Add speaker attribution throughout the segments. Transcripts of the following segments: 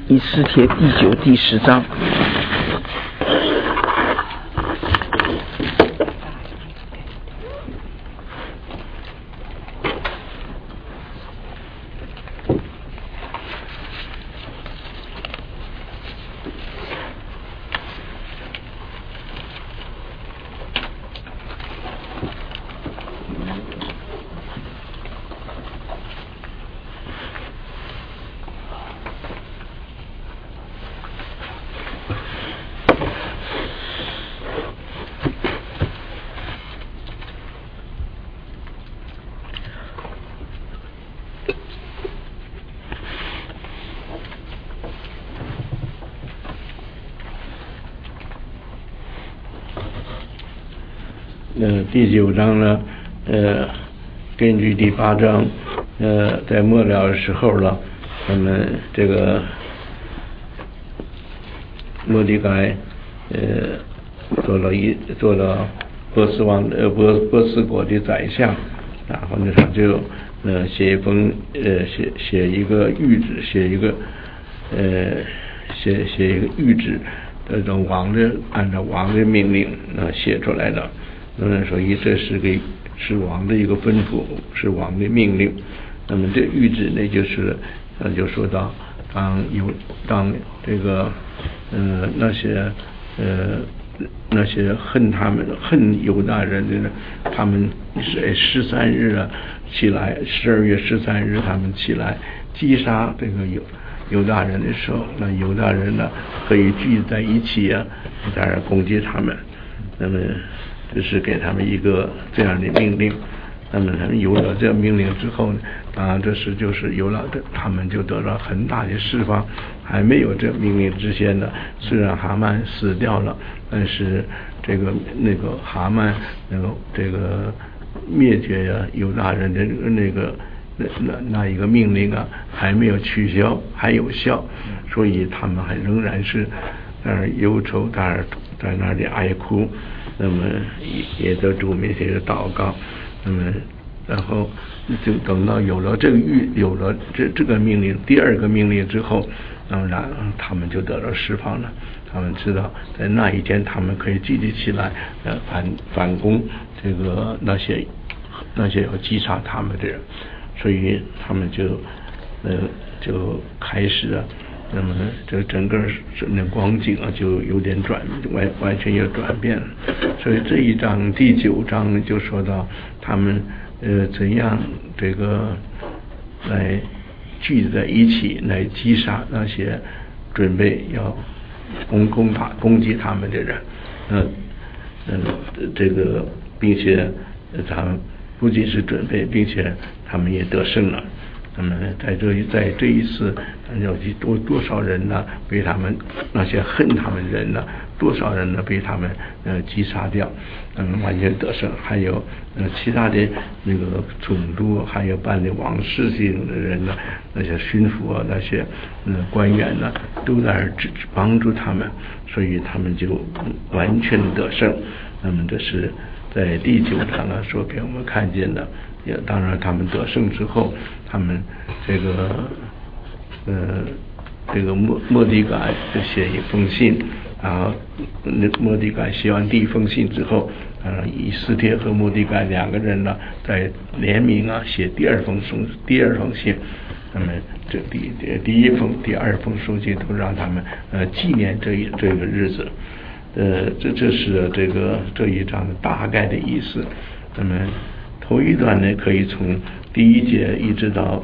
Speaker 1: 以斯帖第9、第10章。
Speaker 2: 第9章呢，根据第8章，在末了的时候了，那么这个末底改，做了波斯国的宰相，然后呢，他就写一封写一个谕旨，写一个谕旨，按照王的命令写出来的。所以这是王的一个吩咐，是王的命令。那么这谕旨呢，就说到当这个那些恨犹大人的呢，他们是13日起来，12月13日他们起来击杀这个犹大人的时候，那犹大人呢可以聚在一起在这攻击他们。那么这是给他们一个这样的命令。那么他们有了这个命令之后呢，就是有了他们就得到很大的释放。还没有这命令之前呢，虽然哈曼死掉了，但是哈曼这个灭绝犹大人的那一个命令还没有取消，还有效，所以他们还仍然是在那忧愁，在那里哀哭。那么也在主面前祷告。那么然后就等到有了这个命令，第2个命令之后，那么他们就得到释放了。他们知道在那一天他们可以积极起来反攻这个那些要击杀他们的人，所以他们就开始那么这整个那光景就有点完全有转变了。所以这一章第9章就说到他们怎样这个来聚在一起来击杀那些准备要攻击他们的人。这个并且他们不仅是准备，并且他们也得胜了。那么在这一次，有多少人呢？被他们那些恨他们人呢？多少人呢？被他们击杀掉，完全得胜。还有其他的那个总督，还有办理王事情的人呢，那些巡抚那些官员呢，都在帮助他们，所以他们就完全得胜。那么这是在第9章所给我们看见的。也当然他们得胜之后，他们这个末底改就写一封信，然后末底改写完第1封信之后，以斯帖和末底改2个人呢在联名写第2封信。那么这第1封、第2封书信都让他们纪念这个日子。这是这一章的大概的意思。那么头一段呢，可以从第1节一直到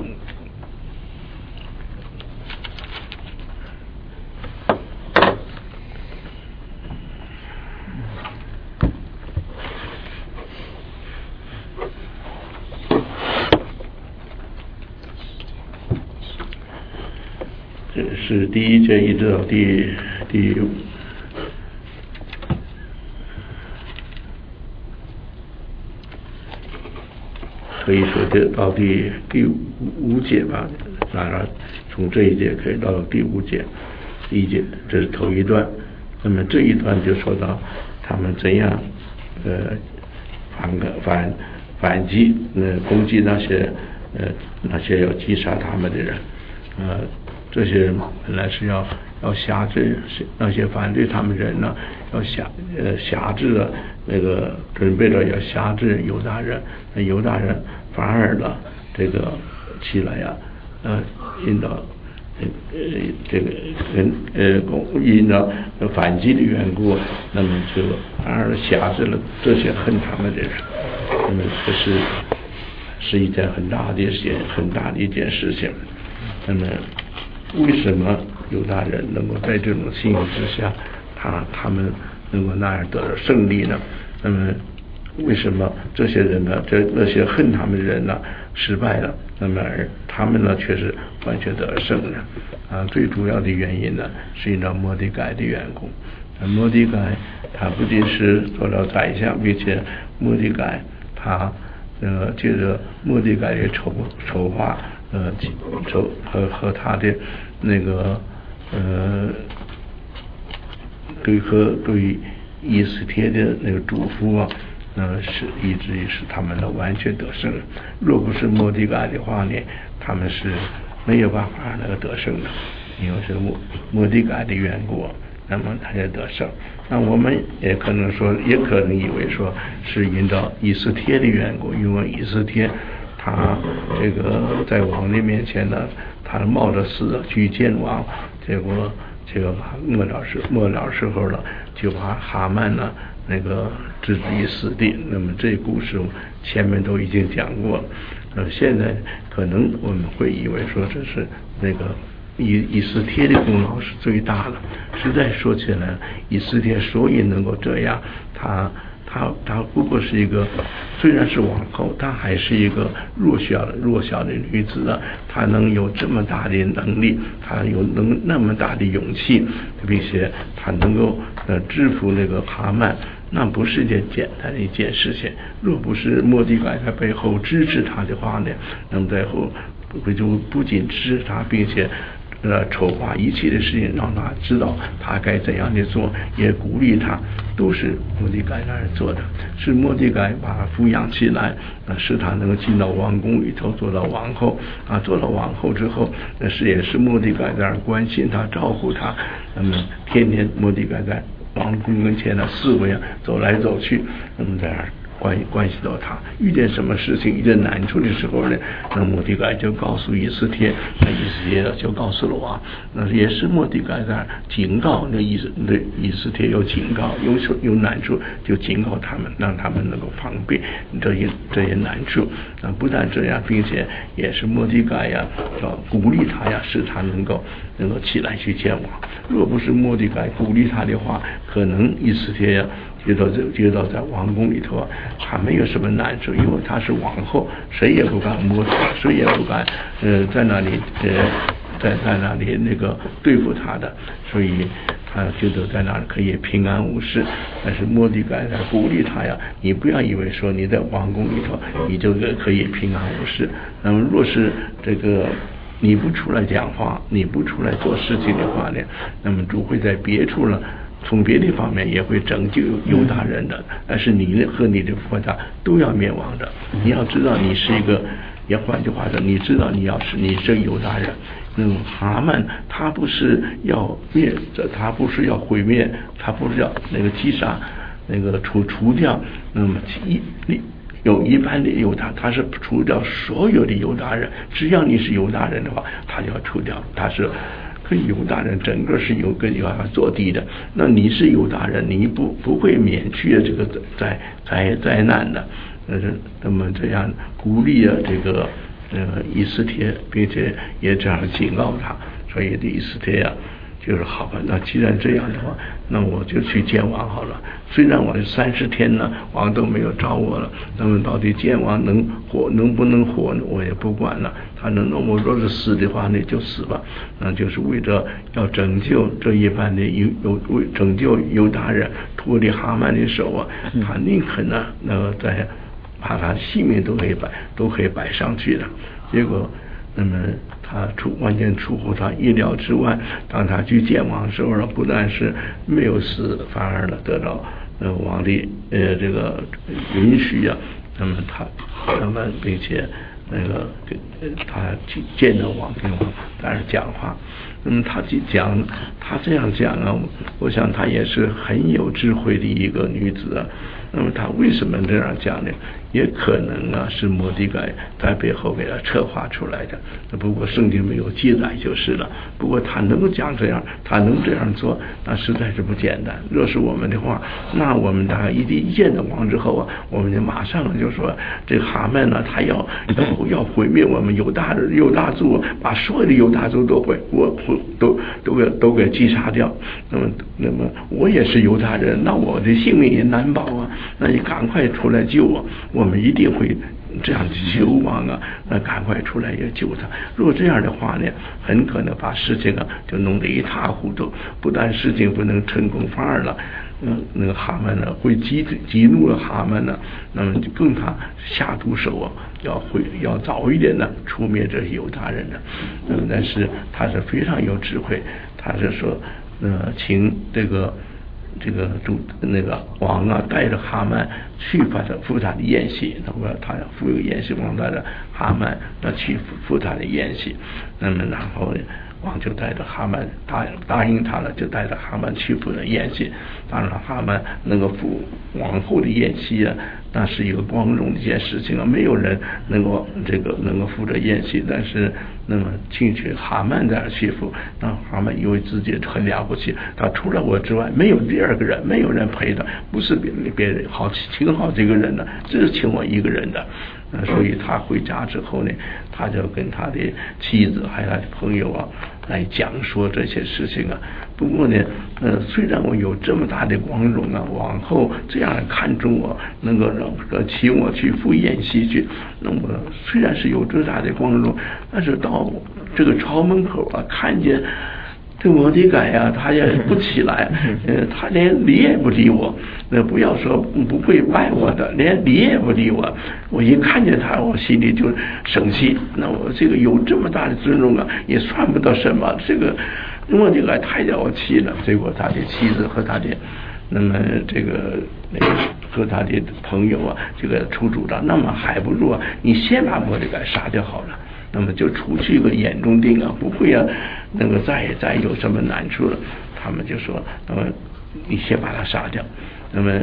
Speaker 2: 这是第1节一直到第可以说这到第5节吧，当然从这一节可以到第5节。第1节这是头一段。那么这一段就说到他们怎样反击攻击那些要击杀他们的人。 这些人本来是要辖制那些反对他们人呢，要辖制的那个准备着要辖制犹大人，那犹大人反而呢这个起来呀，引导这个因着反击的缘故，那么就反而辖制了这些恨他们的人，那么这是一件很大的一件事情。那么为什么犹大人能够在这种情形之下，他们能够那样得到胜利呢？那么为什么这些人呢，那些恨他们的人呢失败了，那么而他们呢却是完全得胜了？最主要的原因呢是因着末底改的缘故。末底改他不仅是做了宰相，并且末底改他借着末底改的筹划和他的那个对以斯帖的那个嘱咐啊，是以至于使他们的完全得胜。若不是末底改的话呢，他们是没有办法那个得胜的，因为是末底改的缘故，那么他就得胜。那我们也可能以为说是因着以斯帖的缘故，因为以斯帖他这个在王的面前呢，他冒着死去见王，结果末了时候了，就把哈曼呢那个置于死地。那么这故事前面都已经讲过了，现在可能我们会以为说这是那个以斯帖的功劳是最大的。实在说起来，以斯帖所以能够这样，他不过是一个，虽然是王后，她还是一个弱小的女子啊，她能有这么大的能力，她那么大的勇气，并且她能够制服那个哈曼，那不是一件简单的一件事情。若不是末底改在背后支持她的话呢，那么在后就不仅支持她，并且筹划一切的事情，让他知道他该怎样的做，也鼓励他，都是末底改那儿做的。是末底改把他抚养起来，使他能够进到王宫里头，做到王后做到王后之后，也是末底改在那儿关心他，照顾他。那么天天末底改在王宫跟前的四围走来走去，那么在那儿关系到他，遇见什么事情，遇见难处的时候呢，那末底改就告诉以斯帖，那以斯帖就告诉了王，那也是末底改在警告那以斯帖有警告，有难处就警告他们，让他们能够防备这些难处。不但这样，并且也是末底改呀，要鼓励他呀，使他能够起来去见王。若不是末底改鼓励他的话，可能以斯帖呀觉得在王宫里头他没有什么难处，因为他是王后，谁也不敢摸他，谁也不敢在那里那个对付他的，所以他觉得在那里可以平安无事。但是末底改在鼓励他呀，你不要以为说你在王宫里头你就可以平安无事。那么若是这个你不出来讲话，你不出来做事情的话呢，那么主会在别处了，从别的方面也会拯救犹大人的，但是你和你的国家都要灭亡的。你要知道你是一个，也换句话说，你知道你是犹大人。哈曼他不是要毁灭，他不是要那个击杀那个除掉，那么有一半的犹大，他是除掉所有的犹大人，只要你是犹大人的话，他就要除掉，他是跟犹大人整个是跟犹大人作敌的。那你是犹大人，你不会免去这个灾难的。那么这样鼓励这个以斯帖，并且也这样警告他，所以这以斯帖呀，就是好吧，那既然这样的话，那我就去见王好了。虽然我30天呢，王都没有找我了，那么到底见王能不能活呢？我也不管了。我若是死的话，那就死吧。那就是为着要拯救这一般的拯救犹大人脱离哈曼的手啊，他宁肯呢，在把他性命都可以摆上去的。结果那么他完全出乎他意料之外，当他去见王的时候呢，不但是没有死，反而呢得到王的这个允许啊。那么并且他见到王，跟王在那讲话。那么他这样讲啊，我想他也是很有智慧的一个女子啊。那么他为什么这样讲呢？也可能啊是摩迪改在背后给他策划出来的。不过圣经没有记载就是了。不过他能够讲这样，他能这样做，那实在是不简单。若是我们的话，那我们大概一见到王之后啊，我们就马上就说这个哈曼呢，他要毁灭我们犹大族，把所有的犹大族都给击杀掉。那么我也是犹大人，那我的性命也难保啊。那你赶快出来救我，我们一定会这样求王啊，那赶快出来也救他。如果这样的话呢，很可能把事情啊就弄得一塌糊涂，不但事情不能成功，反而了，那个哈曼呢会激怒了哈曼呢，那么就更他下毒手啊，要早一点呢除灭这些犹大人的。但是他是非常有智慧，他是说，请这个那个王啊带着哈曼去赴他的宴席，那么他要赴一个宴席，王带着哈曼要去赴他的宴席。那么然后呢，王就带着哈曼答应他了，就带着哈曼去赴了宴席。当然哈曼能够赴王后的宴席啊，那是一个光荣的一件事情啊，没有人能够赴这宴席。但是那么进去哈曼在那去赴，那哈曼以为自己很了不起，他除了我之外没有第二个人，没有人陪的，不是别人请好几个人的，只是请我一个人的。所以他回家之后呢，他就跟他的妻子还有他的朋友啊来讲说这些事情啊。不过呢，虽然我有这么大的光荣啊，往后这样看重我，能够请我去赴宴席去，那么虽然是有这大的光荣，但是到这个朝门口啊，看见这摩迪改呀，他也不起来，他连理也不理我。不要说不会拜我的，连理也不理我。我一看见他，我心里就生气。那我这个有这么大的尊重啊，也算不得什么。这个摩迪改太叫我气了。结果他的妻子和他的和他的朋友啊，这个出主张，那么还不如啊，你先把摩迪改杀掉好了。那么就除去一个眼中钉啊，不会啊，再有什么难处了。他们就说，那么你先把他杀掉。那么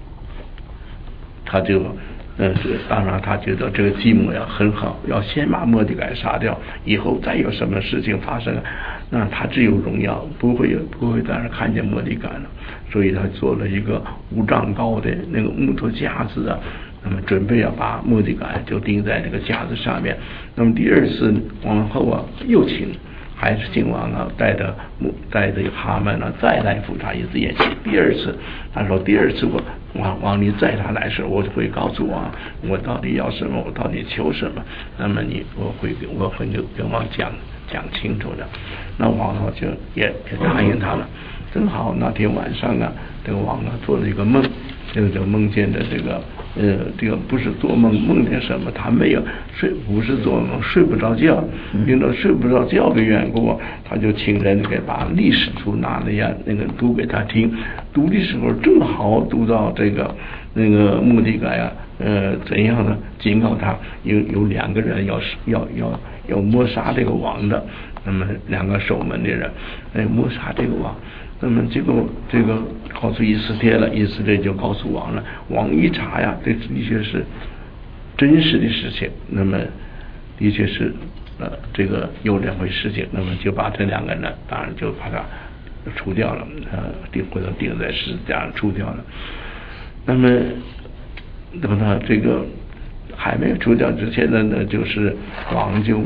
Speaker 2: 他就当然他觉得这个计谋要很好，要先把摩迪改杀掉，以后再有什么事情发生，那他只有荣耀，不会在那看见摩迪改了。所以他做了一个5丈高的那个木头架子啊，那么准备要把摩迪改就钉在这个架子上面。那么第二次王后啊又还是请王啊带着哈曼呢再来赴他一次宴席。第二次他说，第二次王你再他来时，我就会告诉王我到底要什么，我到底求什么。那么我会跟王讲清楚的。那王后就也答应他了。正好那天晚上啊，这个王啊做了一个梦，就梦见的这个不是做梦，梦见什么他没有不是做梦，睡不着觉，因为睡不着觉的缘故，他就请人给把历史书拿了呀，读给他听。读的时候正好读到那个摩迪改啊，怎样呢？警告他有2个人要谋杀这个王的，那么2个守门的人谋杀这个王。那么这个告诉以斯帖了，以斯帖就告诉王了。王一查呀，这的确是真实的事情。那么的确是这个有这回事情，那么就把这2个人当然就把他除掉了，或者钉在十字架上除掉了。那么等他这个还没有除掉之前呢，就是王就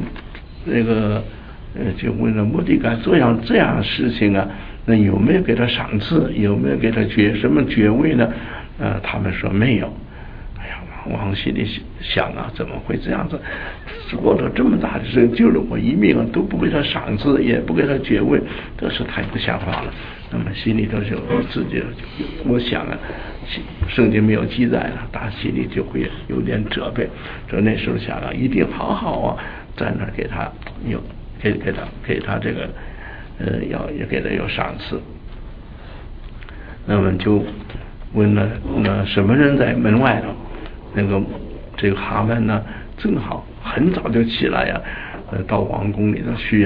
Speaker 2: 就问了摩迪改这样的事情啊，那有没有给他赏赐，有没有给他什么爵位呢？他们说没有。哎呀，王心里想啊，怎么会这样子？做了这么大的事，救了我一命啊，都不给他赏赐，也不给他爵位，这是太不像话了。那么心里头就自己，我想啊，圣经没有记载了，他心里就会有点责备。所以那时候想啊，一定好好啊，在那给他给他这个也给他有赏赐。那么就问了什么人在门外头？这个哈曼呢，正好很早就起来呀，到王宫里头去呀，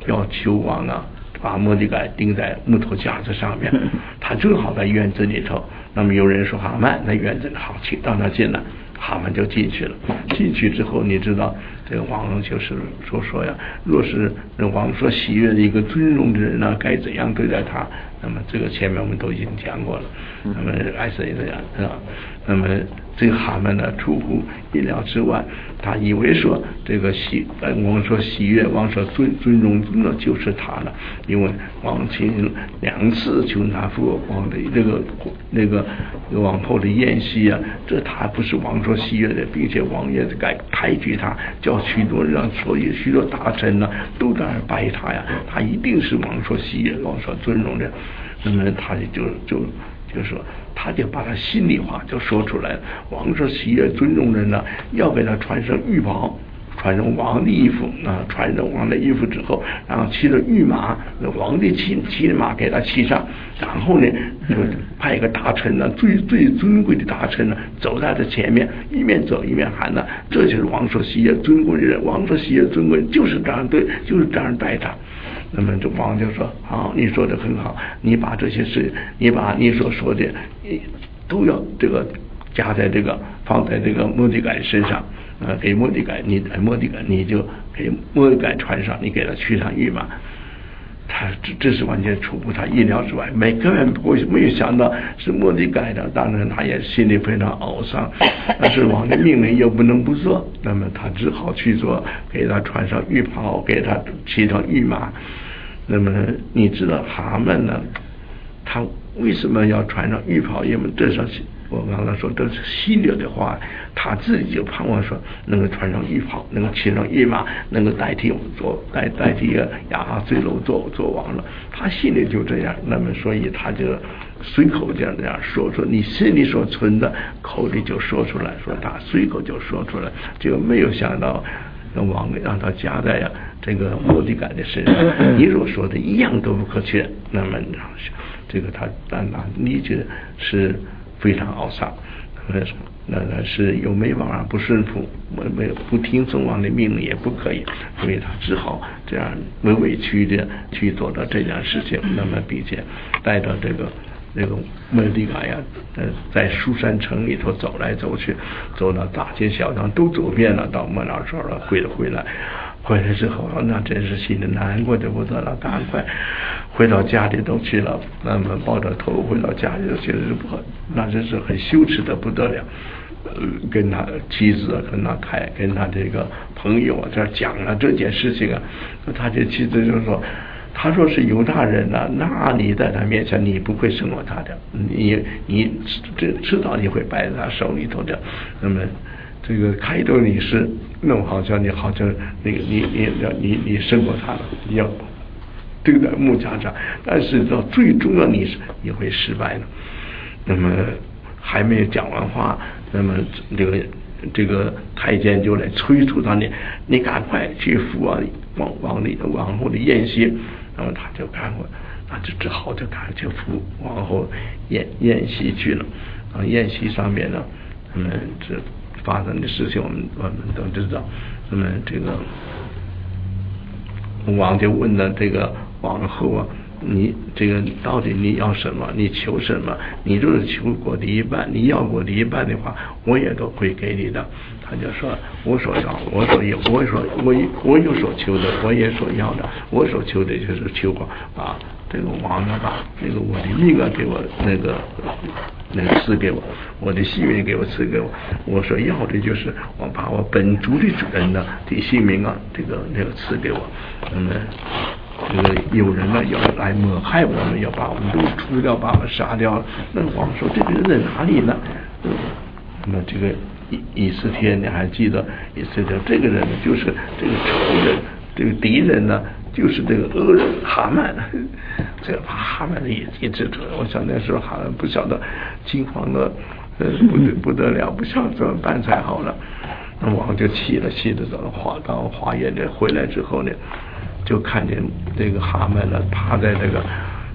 Speaker 2: 要求王啊把末底改钉在木头架子上面，他正好在院子里头。那么有人说哈曼在院子里，好，请让他进来。哈曼就进去了。进去之后，你知道这个王就是说呀，若是王所喜悦的一个尊荣的人呢，该怎样对待他？那么这个前面我们都已经讲过了。那么艾瑟也这样是吧？那么这个哈曼呢，出乎意料之外，他以为说这个王所喜悦，王所尊荣的就是他了，因为王亲2次求他父王的那个王后的宴席啊，这他不是王所喜悦的，并且王也该抬举他，叫许多人让所以许多大臣呢都在那拜他呀，他一定是王所喜悦、王所尊荣的。那么他就说，他就把他心里话就说出来了。王所喜悦尊荣人呢，要给他穿上玉袍，穿上王的衣服啊，穿上王的衣服之后，然后骑着御马，王的骑的马给他骑上，然后呢，就派一个大臣呢，最尊贵的大臣呢，走在他前面，一面走一面喊呢，这就是王所喜悦尊贵的人，王所喜悦尊贵就是这样对，就是这样待他。那么这王就说：好，你说的很好，你把这些事，你把你所说的都要这个加在这个放在这个末底改身上，给末底改，你就给末底改穿上，你给他驱上御马。他这是完全出乎他意料之外，每个人没有想到是末底改的，当然他也心里非常懊丧，但是王的命令又不能不做，那么他只好去做，给他穿上御袍，给他骑上御马。那么你知道哈曼呢，他为什么要穿上御袍？因为这是我刚才说这是犀利的话，他自己就盼望说能够穿上御袍，能够骑上御马，能够代替亚哈随鲁做王了。他心里就这样，那么所以他就随口这样说你心里所存的，口里就说出来，说他随口就说出来，就没有想到王让他加在这个末底改的身上。你所说的一样都不可缺，那么这个他理解是非常懊丧，那是又没办法不顺服，不听从王的命令也不可以，所以他只好这样委屈的去做到这件事情。那么并且带到这个末底改呀，在书珊城里头走来走去，走到大街小巷都走遍了，到末了时候了回来之后，那真是心里难过的不得了，赶快回到家里头去了。那么抱着头回到家里头去了，那真是很羞耻的不得了。跟他妻子跟他这个朋友啊，这讲了这件事情啊，他这妻子就说。他说是犹大人呢，那你在他面前你不会胜过他的，你迟早你会败在他手里头的。那么这个开头你是弄好像你胜过他了，你要钉在木架上，但是到最终了你会失败的。那么还没有讲完话，那么这个太监就来催促他，你赶快去赴王后的宴席。那么他就赶快，那就只好就赶快去赴王后宴席去了。宴席上面呢，这发生的事情我们都知道。那么这个王就问了这个王后啊，你这个到底你要什么？你求什么？你就是求我的一半，你要我的一半的话，我也都会给你的。他就说，我所要，我有所求的，我也所要的，我所求的就是求我把这个王啊，把那个我的命啊给我那个赐给我，我的性命给我赐给我。我所要的就是我把我本族的主人的性命啊，这个赐给我。那么这个有人呢要来谋害我们，要把我们都除掉，把我们杀掉。那王说这个人在哪里呢？那么这个以斯帖，你还记得以斯帖这个人就是这个仇人，这个敌人呢就是这个恶人哈曼。这个哈曼的一直我想那时候哈曼不晓得惊慌的不得了，不晓得怎么办才好了。那王就气着走到花园里回来之后呢，就看见这个哈曼呢趴在这个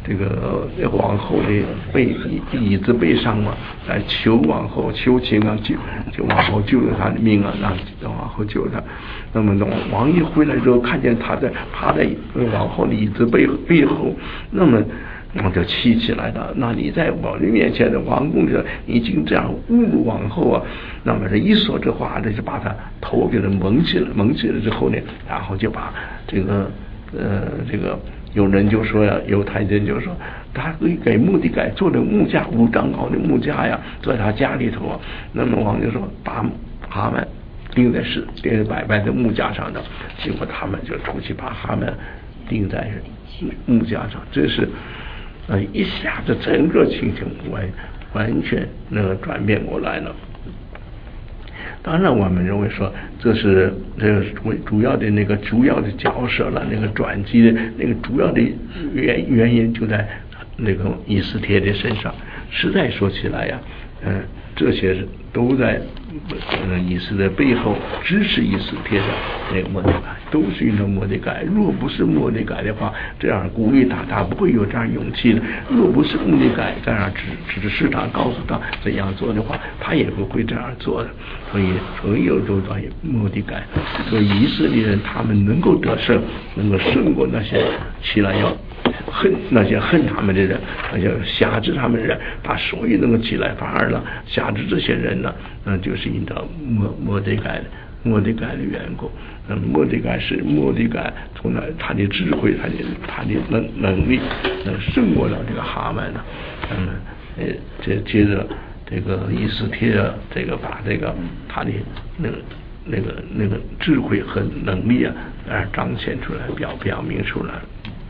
Speaker 2: 这个王后的椅子背上嘛，来求王后求情啊，就王后救了他的命啊，让王后救他。那么王一回来之后，看见他趴在王后的椅子背后，那么就气起来了。那你在我的面前的王宫里已经这样侮辱王后啊，那么这一说这话，这就把他头给他蒙起来之后呢，然后就把这个有人就说呀，犹太人就说他给末底改做的木架，5丈高的木架呀，在他家里头啊。那么王就说把哈曼钉在白白的木架上的，结果他们就出去把哈曼钉在木架上，这是一下子整个情形完全转变过来了。当然我们认为说这是主要的角色了，那个转机的那个主要的原因就在那个以斯帖的身上。实在说起来呀，这些都在以斯的背后支持以斯帖的那个末底改，都是因为末底改。若不是末底改的话，这样鼓励他不会有这样勇气的。若不是末底改这样指示他，告诉他怎样做的话，他也不会这样做的。所以有都到末底改，所以以色列人他们能够得胜，能够胜过那些起来要恨他们的人，那些辖制他们的人，他所以能够起来，反而呢辖制这些人呢，就是因着末底改的缘故。末底改是末底改从他的智慧，他的能力，胜过了这个哈曼呢。接着这个以斯帖这个把这个他的那个智慧和能力啊，彰显出来，表明出来。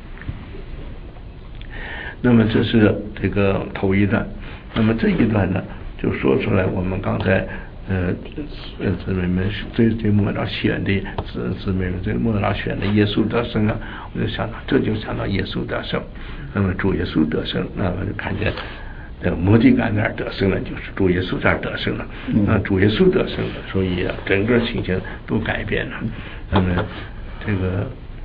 Speaker 2: 那么这是这个头一段。那么这一段呢，就说出来我们刚才姊妹们最末了选的姊妹们最末了选的耶稣得胜啊，我就想到耶稣得胜。那么主耶稣得胜，那么就看见末底改那儿得胜了，就是主耶稣这儿得胜了。主耶稣得胜了，所以整个情形都改变了。那么这个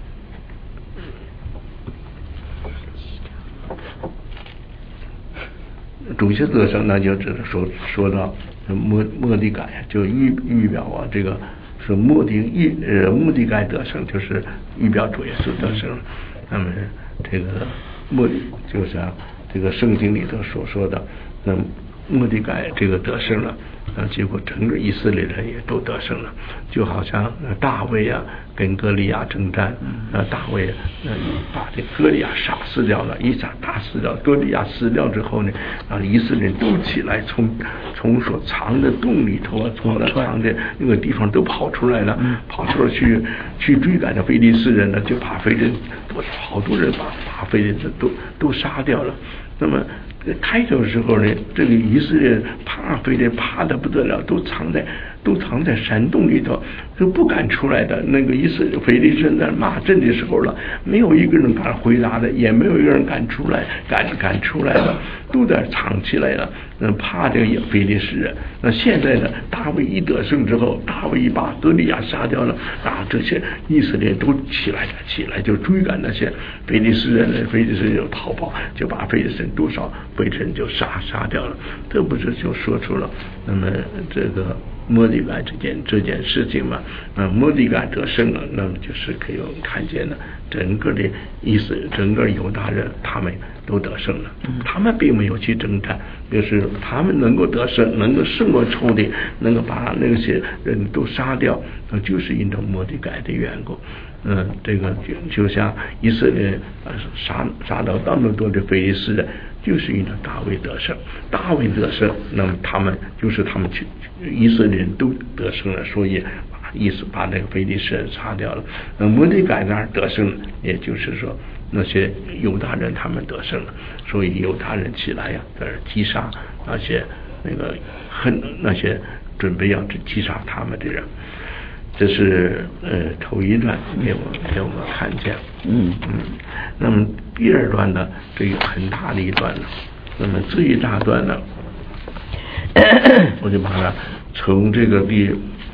Speaker 2: 主耶稣得胜，那就只是说到末底改，就预表啊，这个是末底改得胜，就是预表主耶稣得胜了。那么这个就是这个圣经里头所说的，那末底改这个得胜了，结果整个以色列人也都得胜了。就好像大卫啊跟歌利亚征战，大卫把这歌利亚杀死掉了，一下打死掉歌利亚死掉之后呢，以色列人都起来，从所藏的洞里头啊，从那藏的那个地方都跑出来了，跑出来去追赶的非利士人呢，就把非利人好多人把非利人都杀掉了。那么开头的时候呢，这个以色列人怕非利怕得不得了，都藏在山洞里头，就不敢出来的。那个非利士在骂阵的时候了，没有一个人敢回答的，也没有一个人敢出来的，都在藏起来了。怕这个非利士人。那现在呢，大卫一得胜之后，大卫一把歌利亚杀掉了，这些以色列都起来就追赶那些非利士人就逃跑，就把非利士人多少非利士人就杀掉了。这不是就说出了那么这个末底改这件事情嘛？末底改得胜了，那么就是可以看见了整个的整个犹大人他们都得胜了。他们并没有去征战，就是他们能够得胜，能够胜过仇敌，能够把那些人都杀掉，就是因着末底改的缘故。这个就像以色列杀到那么多的非利士人，就是因为大卫得胜，那么他们以色列人都得胜了，所以把那个非利士人杀掉了。末底改那儿得胜了，也就是说那些犹大人他们得胜了，所以犹大人起来呀，在这击杀那些那些准备要击杀他们的人。这是头一段给我们看见。那么第二段呢，这个很大的一段呢，那么这一大段呢，我就把它从这个第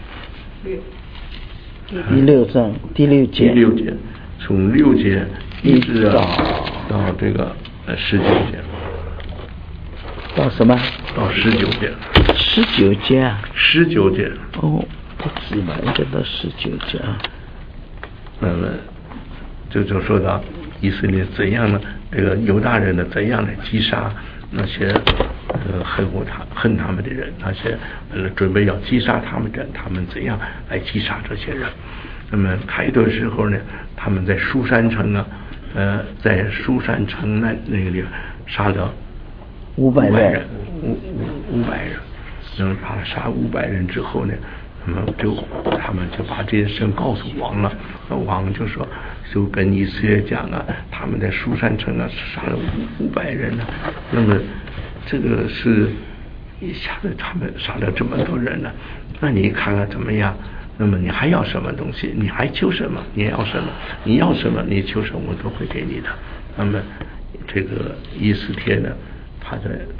Speaker 1: 6章第6节，
Speaker 2: 从6节一直到这个 19节。
Speaker 1: 到什么？
Speaker 2: 到19节。
Speaker 1: 19节啊
Speaker 2: ？19节。
Speaker 1: 哦，不止吧，应该到19节啊。
Speaker 2: 那么就说到以色列怎样呢？这个犹大人呢怎样来击杀那些恨他们的人，那些准备要击杀他们的人，他们怎样来击杀这些人？那么开头时候呢，他们在书珊城啊，在书珊城那个地方杀了500人，500人。然后他杀500人之后呢，他们就把这件事告诉王了。王就说，就跟以色列讲啊，他们在书珊城啊杀了500人呢。那么这个是一下子他们杀了这么多人呢，那你看看怎么样？那么你还要什么东西？你还求什么？你要什么？你要什么？你求什么我都会给你的。那么这个以斯帖呢，他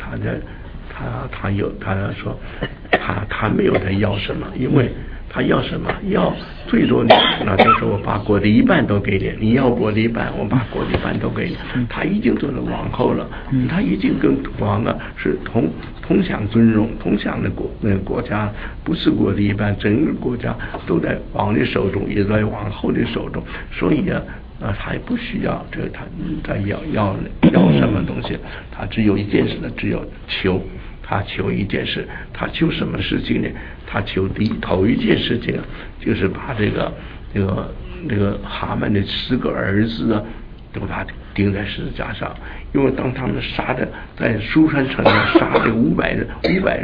Speaker 2: 说他没有在要什么，因为他要什么？要最多的，那就是我把国的一半都给你，你要国的一半，我把国的一半都给你。他已经做了王后了，他已经跟王啊是同享尊荣，同享那个国家，不是国的一半，整个国家都在王的手中，也在王后的手中，所以啊，他也不需要这个他要什么东西，他只有一件事呢，只有求。他求一件事，他求什么事情呢？他求头一件事情啊，就是把这个哈曼的10个儿子啊，都把他钉在十字架上。因为当他们杀的在书珊城杀这500人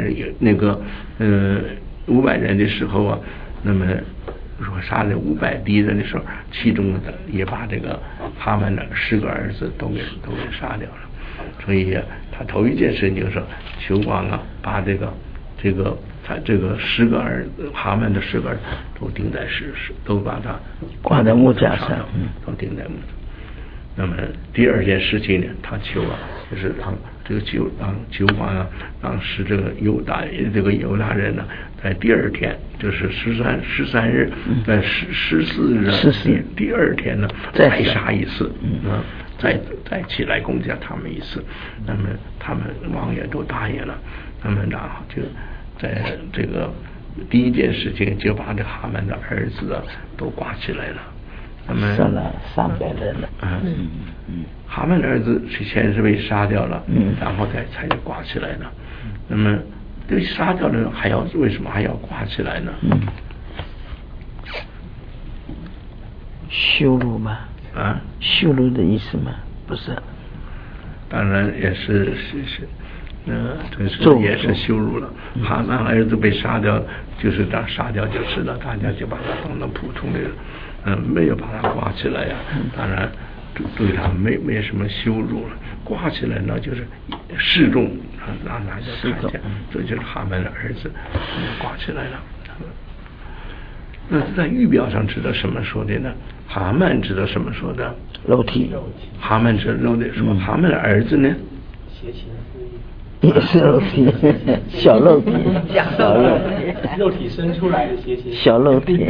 Speaker 2: 500人的时候啊，那么说杀了500敌人的时候，其中的也把这个哈曼的10个儿子都给杀掉了。所以他头一件事就是说，求王啊，把他这个10个儿子，哈曼的10个儿子都钉在都把他
Speaker 1: 挂在木架上，
Speaker 2: 都钉在木架。那么第二件事情呢，他求啊，就是让这个求王啊，让使这个犹大人呢，在第二天，就是13日，在14日第二天呢，再杀一次，再起来攻击他们一次。那么他们王也都答应了。那么然后就在这个第一件事情，就把这哈曼的儿子啊都挂起来了。那么
Speaker 1: 杀了300人了。
Speaker 2: 哈曼的儿子先是被杀掉了，然后才挂起来了。那么这杀掉的为什么还要挂起来呢？
Speaker 1: 羞辱吗？羞辱的意思吗？不是。
Speaker 2: 当然也是也是羞辱了。哈曼儿子被杀掉，就是杀掉就是了，大家就把他当成普通的人，没有把他挂起来呀。当然对他没什么羞辱了。挂起来呢，就是示众，让大家看见，这就是哈曼的儿子挂起来了。那在预表上指的什么说的呢？哈曼指的什么说的？
Speaker 1: 肉体。
Speaker 2: 哈曼指肉体说，哈曼的儿子呢？
Speaker 1: 也是肉体，小肉体，
Speaker 3: 肉体生出来的邪情，
Speaker 1: 小肉体。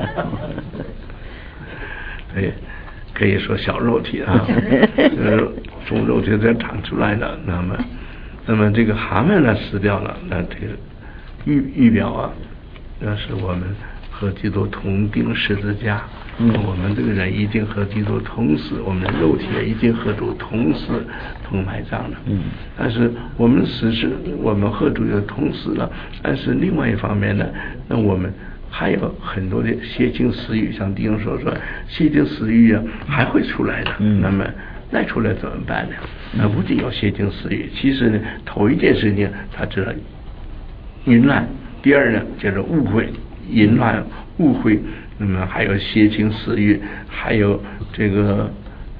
Speaker 2: 对，可以说小肉体啊，从肉体再长出来的。那么这个哈曼呢死掉了，那这个预表啊，那是我们和基督同钉十字架。我们这个人已经和基督同死，我们的肉体也已经和主同死同埋葬了。但是我们我们和主也同死了，但是另外一方面呢，那我们还有很多的邪情私欲，像弟兄说邪情私欲啊还会出来的。那么再出来怎么办呢？那不仅有邪情私欲，其实呢，头一件事情他知道淫乱，第二呢就是误会，淫乱误会。那么还有邪情私欲，还有这个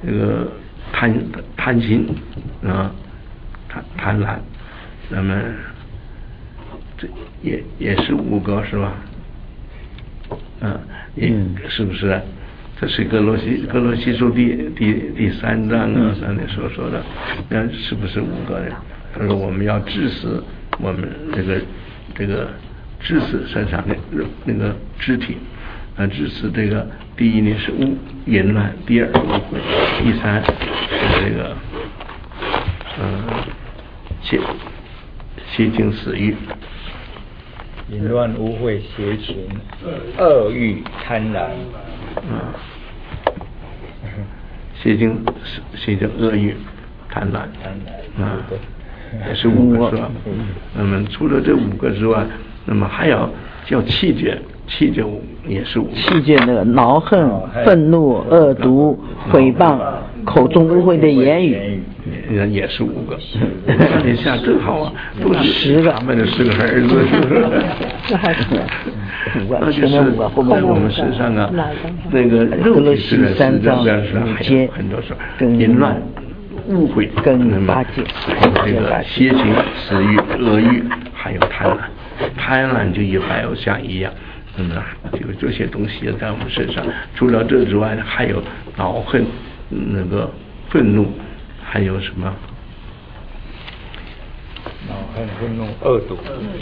Speaker 2: 贪心啊，贪婪。那么这也是5个是吧？是不是？这是哥罗西书第3章啊，上面所说的，那是不是5个呢？他说我们要治死我们这个治死身上的那个肢体。致死这个第一呢是淫乱，第二误会，第三是这个邪情私欲。
Speaker 4: 淫乱、污秽、邪情、恶欲、贪婪。
Speaker 2: 邪情、恶欲、贪婪。也是5个是吧？那么除了这5个之外，那么还要叫气结也是5个。
Speaker 1: 气结那个恼恨、愤怒、恶毒、诽谤、口中污秽的言语，
Speaker 2: 也是5个。看一下正好啊，都是他们的10个儿子，是不是？那就是在我们身上啊，那个肉体虽然是这样是还有很多事，淫乱、误会，那么这个邪情、私欲、恶欲，还有贪婪。贪婪就与拜偶像一样，那么就这些东西在我们身上。除了这之外呢，还有恼恨、那个愤怒，还有什么？
Speaker 4: 恼恨、愤怒、恶毒、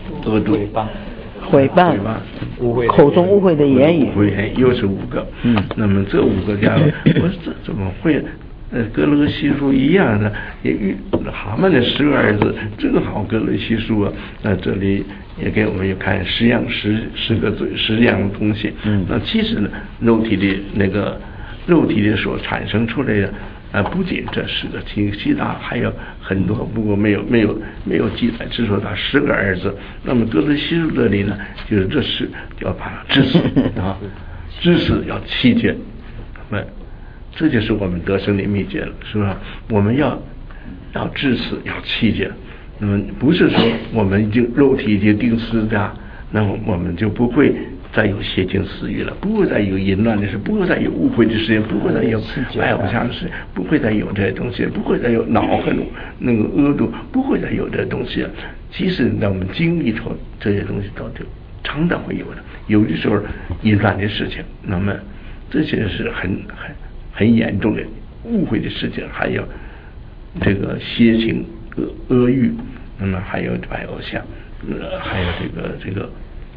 Speaker 1: 诽谤、口中污秽的言语，
Speaker 2: 又是5个。那么这5个家伙，我说这怎么会？哥罗西书一样的，也他们的10个儿子正好哥罗西书啊。那这里也给我们看10样东西。那其实呢，肉体的所产生出来的不仅这10个，其他还有很多，不过没有记载，只说他10个儿子。那么哥罗西书这里呢，就是这事要把它治死啊，治死要气结，那么这就是我们得胜的秘诀了，是吧？我们要治死，要气结。那么不是说我们肉体已经定死的，那么我们就不会再有邪情私欲了，不会再有淫乱的事，不会再有误会的事情，不会再有拜偶像的事，不会再有这些东西，不会再有恼恨、那个恶毒，不会再有这些东西。其实让我们经历后，这些东西都常常会有的。有的时候淫乱的事情，那么这些是很严重的误会的事情，还有这个邪情、恶欲，那么还有拜偶像，还有这个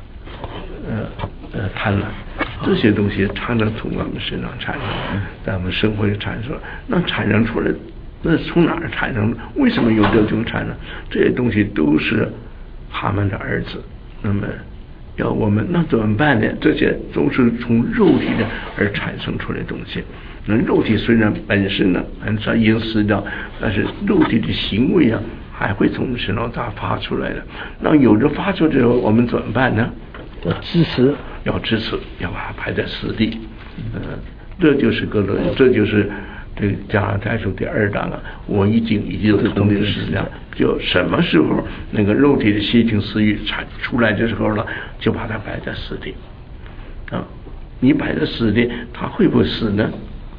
Speaker 2: 贪婪，这些东西常常从我们身上产生，在我们生活里产生。那产生出来，那从哪儿产生的？为什么有这种产生？这些东西都是他们的儿子。那么要我们那怎么办呢？这些都是从肉体的而产生出来的东西。那肉体虽然本身呢已经死掉，但是肉体的行为啊还会从身上咋发出来的。那有着发出之后，我们怎么办呢？
Speaker 1: 要致死，
Speaker 2: 要把它排在死地。这就是这个加拉太书第2章啊，我已经同定实际上，就什么时候那个肉体的邪情私欲产出来的时候了，就把它摆在死地。你摆在死地，它会不会死呢？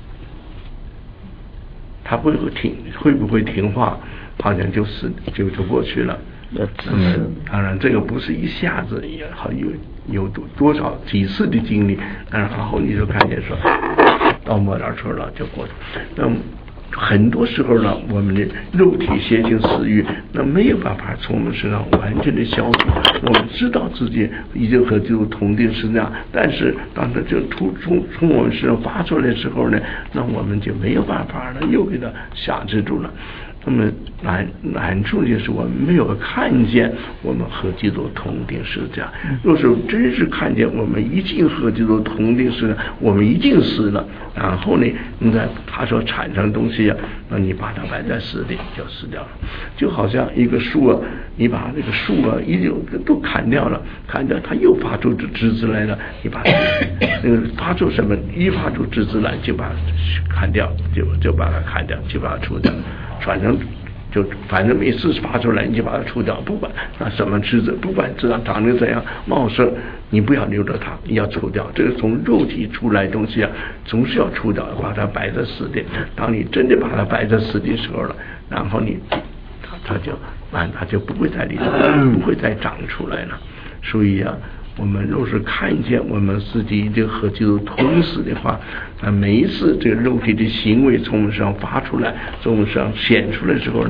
Speaker 2: 它会不会听话？好像就过去了。当然这个不是一下子，也好有多少几次的经历，然后你就看见说到末了时候了就过去。那么很多时候呢，我们的肉体邪情私欲，那没有办法从我们身上完全的消除。我们知道自己已经和基督同定是这样，但是当它就从我们身上发出来的时候呢，那我们就没有办法了，又给它辖制住了。那么难处就是我们没有看见我们和基督同定是这样。若是真是看见我们已经和基督同定是，我们已经死了，然后呢，你看他所产生的东西啊，那你把它摆在死地就死掉了。就好像一个树啊，你把这个树啊已经都砍掉了，它又发出枝子来了，你把那个发出什么？一发出枝子来就把它砍掉，就把它砍掉，就把它除掉。反正每次发出来你就把它除掉，不管那什么枝子，不管这样长得怎样茂盛，你不要留着它，你要除掉。这个从肉体出来的东西啊，总是要除掉，把它摆在死地。当你真的把它摆在死地时候了，然后它就不会再里头，不会再长出来了。所以啊，我们若是看见我们自己已经和基督同死的话，每一次这个肉体的行为从我们身上发出来，从我们身上显出来的时候呢，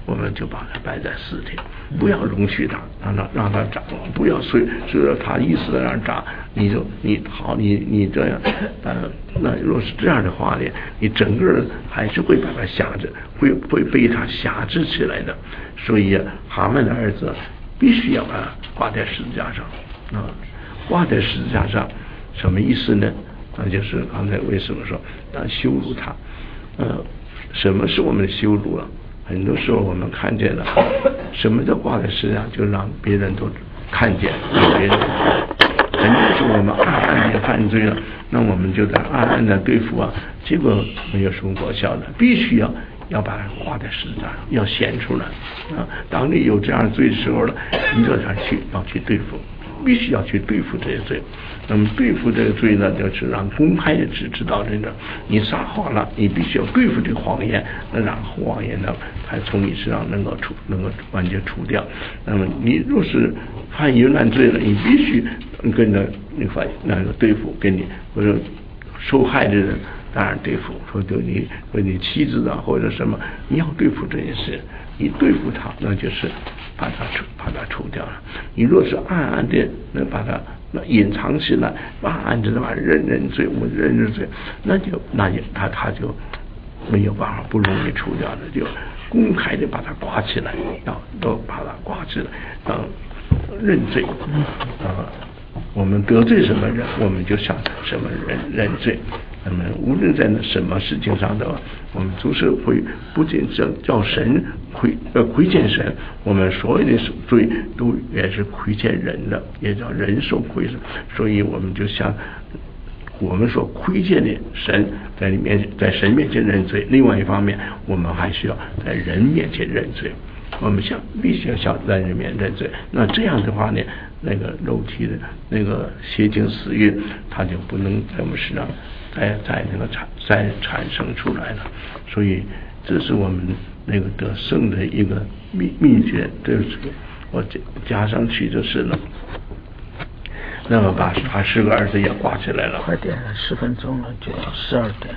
Speaker 2: 我们就把它摆在4天，不要容许它，让它长，不要随着它意思的让长，你这样，那若是这样的话呢，你整个人还是会把它辖制，会被它辖制起来的。所以哈曼的儿子必须要把它挂在十字架上挂在十字架上，什么意思呢？那就是刚才为什么说羞辱他？什么是我们的羞辱了？很多时候我们看见了，什么叫挂在十字架，就让别人都看见，让别人。很多时候我们暗暗的犯罪了，那我们就在暗暗的对付结果没有什么果效的，必须要把它挂在十字架上，要显出来当你有这样的罪的时候了，你就要去对付。必须要去对付这些罪，那么对付这个罪呢，就是让公开的知道这个你撒谎了，你必须要对付这个谎言，那让谎言呢，才从你身上能够完全除掉。那么你若是犯淫乱罪了，你必须跟着那个对付，跟你或者受害的人当然对付，说对你妻子或者什么，你要对付这件事。你对付他，那就是把它除掉了。你若是暗暗的把它隐藏起来，暗暗的把认罪，我认罪，那他就没有办法不容易除掉的，就公开的把它挂起来，都把它挂起来，认罪我们得罪什么人，我们就向什么人认罪。那么无论在什么事情上的，我们都是会不仅叫神亏欠神，我们所有的罪都也是亏欠人的，也叫人受亏损。所以我们就像我们所亏欠的神在神面前认罪，另外一方面我们还需要在人面前认罪，我们必须要向在人面前认罪。那这样的话呢，那个肉体的那个邪情私欲，它就不能在我们身上再产生出来了。所以这是我们那个得胜的一个秘诀，这是我加上去就是了。那么把10个儿子也挂起来了。
Speaker 1: 快点，10分钟了，就12点。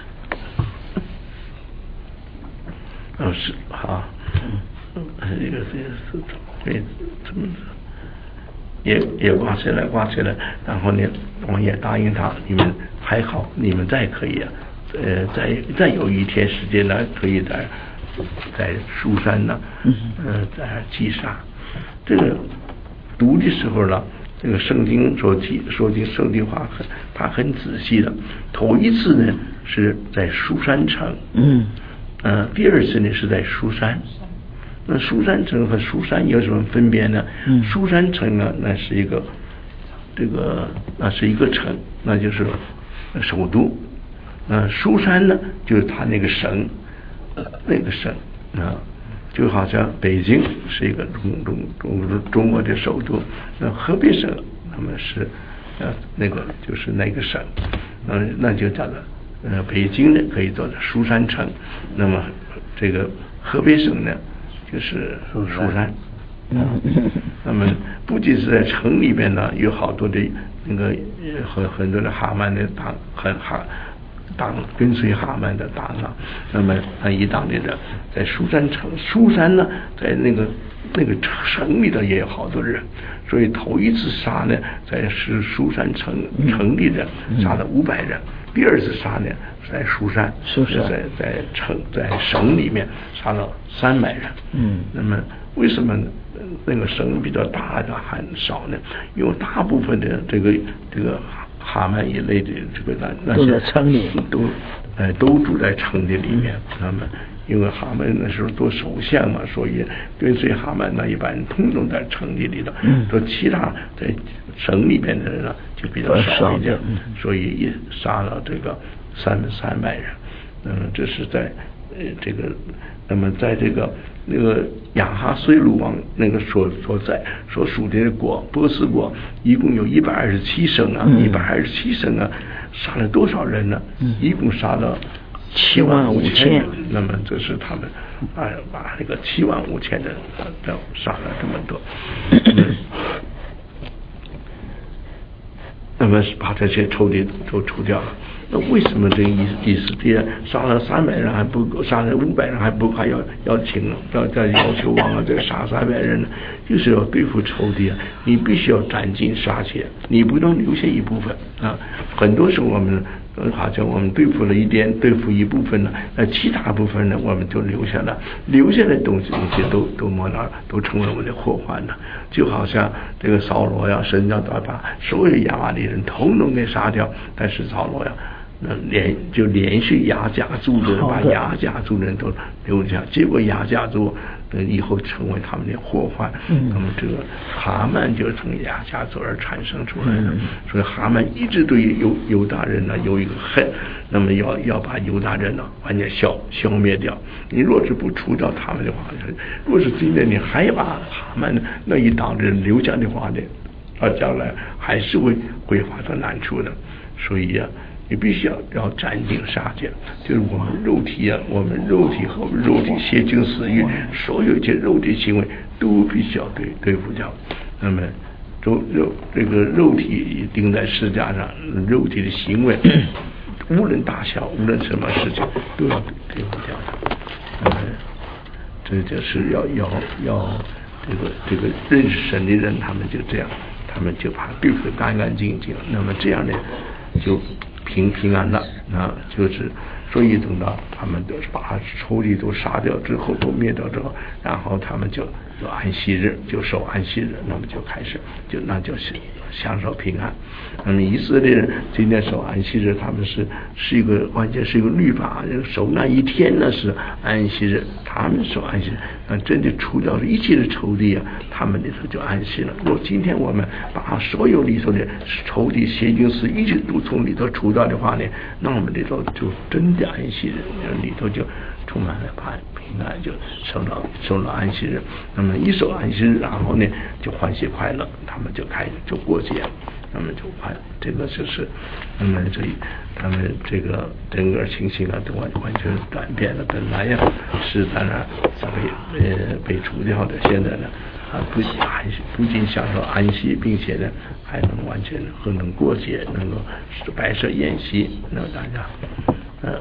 Speaker 2: 是好。这个是会怎么也挂起来，然后呢，我也答应他，你们还好，你们再可以再有一天时间呢，可以在书山呢，在击杀。这个读的时候呢，这个圣经说的圣经话他很仔细的。头一次呢是在书山城，第二次呢是在书山。那书山城和书山有什么分别呢？书山城呢，那是一个城，那就是首都。书山呢，就是它那个省，就好像北京是一个中国的首都，那河北省那么是那个就是那个省，那就叫做北京呢可以做的书山城，那么这个河北省呢就是书山。那么不仅是在城里边呢，有好多的那个很多的哈曼的党跟随哈曼的党啊，那么一党的人在书山城，书山呢在那个城里头也有好多人，所以头一次杀呢在书山城里的杀了500人，第二次杀呢在书山在省里面杀了300人。那么为什么那个省比较大的很少呢？因为大部分的这个哈曼一类的这个那些
Speaker 1: 都在城里，
Speaker 2: 都住在城里面。那么因为哈曼那时候做首相嘛，所以跟随哈曼那一般人通通在城里头。说其他在省里面的人呢就比较少一点，所以也杀了这个300人。这是在这个，那么在这个那个亚哈随鲁王那个所属的国波斯国，一共有127省啊，127省啊，杀了多少人呢？一共杀了75000人。那么这是他们把那个75000人都杀了这么多。 那么把这些仇敌都除掉了。那为什么这个以色列杀了300人还不够，杀了500人还不够，还要请再要求王啊，再杀300人呢？就是要对付仇敌啊！你必须要斩尽杀绝，你不能留下一部分啊！很多时候我们好像我们对付了对付一部分呢，其他部分呢我们就留下了，留下的东西都没了，都成为我们的祸患了。就好像这个扫罗呀，神要把所有亚玛力人统统给杀掉，但是扫罗呀，连续亚甲族的把亚甲族人都留下，结果亚甲族以后成为他们的祸患。那么这个哈曼就从亚甲族而产生出来的，所以哈曼一直对犹大人呢有一个恨，那么要把犹大人呢完全消灭掉。你若是不除掉他们的话，若是今天你还把哈曼那一党人留下的话呢，将来还是会发生难处的。所以啊，你必须要斩尽杀绝，就是我们肉体和我们肉体邪情私欲，所有一些肉体行为都必须要对付掉。那么这个肉体钉在十字架上，肉体的行为无论大小，无论什么事情都要对付掉的。那么这就是要这个认识神的人，他们就这样，他们就把对付干干净净。那么这样呢就平安了啊，就是所以等到他们都把仇敌都杀掉之后，都灭掉之后，然后他们就安息日，就守安息日，那么就开始那就是享受平安。那么以色列人今天守安息日，他们是一个完全是一个律法，守那一天呢是安息日，他们守安息日，真的除掉了一切的仇敌啊，他们里头就安息了。若今天我们把所有里头的仇敌邪经私一切都从里头除掉的话呢，那我们里头就真的安息日，里头就充满了平安，就守了安息日。那么一守安息日，然后呢就欢喜快乐，他们就开始就过节，那么就这个就是，那么他们这个整个情形啊都完全转变了。本来呀是在那被除掉的，现在呢不仅享受安息，并且呢还能完全能过节，能够摆设宴席，让大家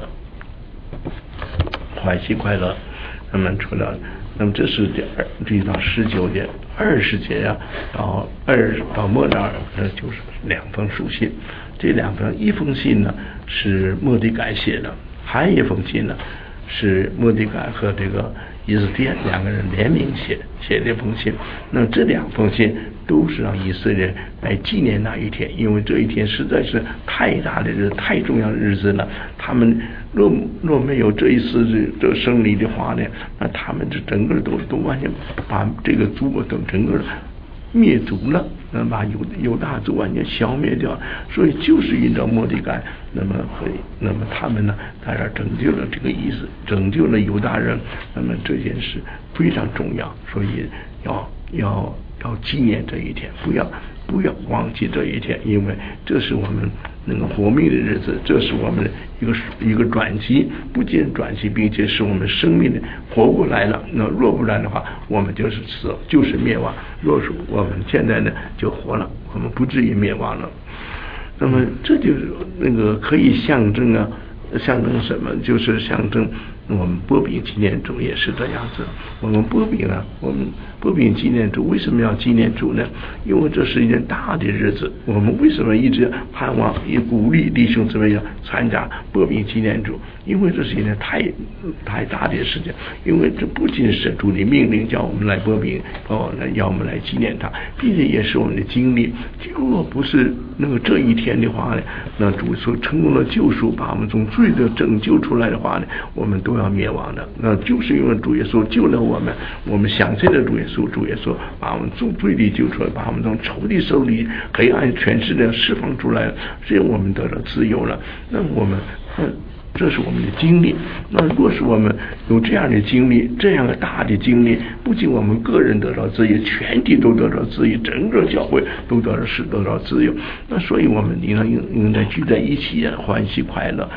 Speaker 2: 欢喜快乐。那么除了，那么这是这到19节20节呀，到末了，就是2封书信。这一封信呢是末底改写的，还有一封信呢是末底改和这个以斯帖2个人联名写这封信。那这2封信都是让以色列来纪念那一天，因为这一天实在是太大的日子，太重要的日子了。他们若没有这一次这胜利的话呢，那他们这整个都完全把这个族都整个灭族了，把犹大族完全消灭掉。所以就是因着末底改，那么他们呢在这拯救了这个意思，拯救了犹大人。那么这件事非常重要，所以要纪念这一天，不要忘记这一天，因为这是我们那个活命的日子，这是我们一个转机，不仅转机，并且是我们生命的活过来了。那若不然的话，我们就是死，就是灭亡。若是我们现在呢就活了，我们不至于灭亡了。那么这就是那个可以象征啊，象征什么？就是象征我们波饼纪念主也是这样子。我们波饼纪念主为什么要纪念主呢？因为这是一件大的日子。我们为什么一直盼望也鼓励弟兄姊妹要参加波饼纪念主？因为这是一件太大的事情。因为这不仅是主的命令叫我们来波饼，要我们来纪念他，并且也是我们的经历。如果不是那个这一天的话呢，那主所成功的救赎，把我们从罪的拯救出来的话呢，我们都要灭亡的。那就是因为主耶稣救了我们相信的主耶稣把我们从罪里救出来，把我们从仇敌手里黑暗权势的释放出来，所以我们得到自由了。那我们这是我们的经历。那如果是我们有这样的经历，这样的大的经历，不仅我们个人得到自由，全体都得到自由，整个教会都得到自由。那所以我们应该聚在一起欢喜快乐。